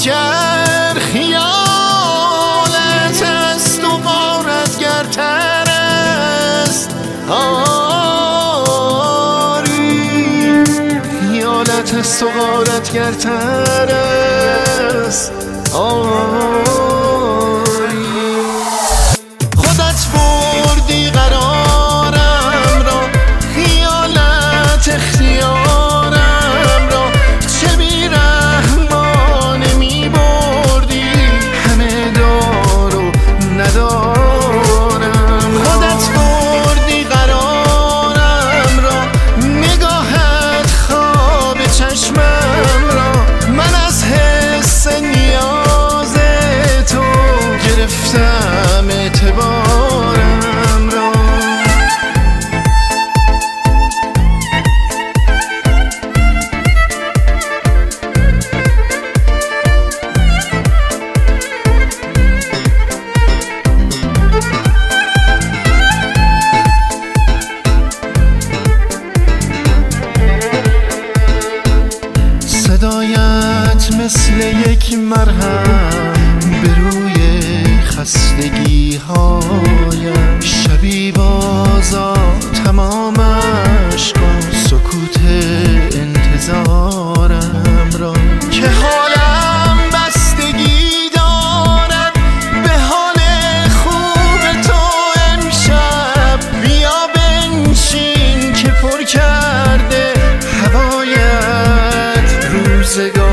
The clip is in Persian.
گر خیالت است و غارتگرتر است، آری خیالت است و غارتگرتر است، آری خودت بردی قرارم را، خیالت اختیارم را، چه بی‌رحمانه می بردی همه دار و ندارم. خودت بردی قرارم را، نگاهت خواب چشمم را، من از حس نیاز تو گرفتم اعتبارم را. صدایت مثل یک مرهم به روی خستگی هایم، شبی بازا تمامش کن سکوت انتظارم را، که حالم بستگی دارد به حال خوب تو امشب. بیا بنشین که پر کرده هوایت روزگار